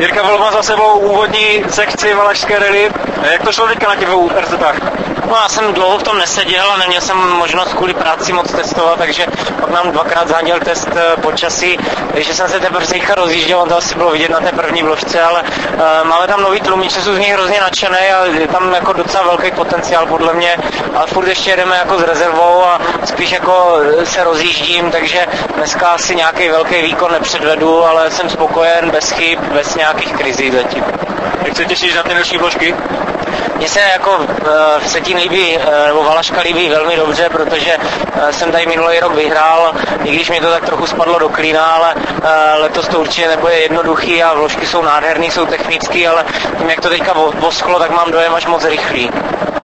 Jirka Volma za sebou úvodní sekci Valašské rally. Jak to šlo teďka na těch dvou RZách? No, já jsem dlouho v tom neseděl a neměl jsem možnost kvůli práci moc testovat, takže pak nám dvakrát zháněl test počasí, takže jsem se teprve teďka rozjížděl, on to asi bylo vidět na té první vložce, ale máme tam nový tlumič, jsem z nich hrozně nadšený a je tam jako docela velký potenciál podle mě, ale furt ještě jedeme jako s rezervou a spíš jako se rozjíždím, takže dneska asi nějaký velký výkon nepředvedu, ale jsem spokojen, bez chyb, bez nějakých krizí zatím. Jak se těšíš na ty další vložky? Mně se jako Vsetín líbí, nebo Valaška líbí velmi dobře, protože jsem tady minulý rok vyhrál, i když mi to tak trochu spadlo do klína, ale letos to určitě nebude jednoduchý a vložky jsou nádherný, jsou technický, ale tím, jak to teďka vosklo, tak mám dojem až moc rychlý.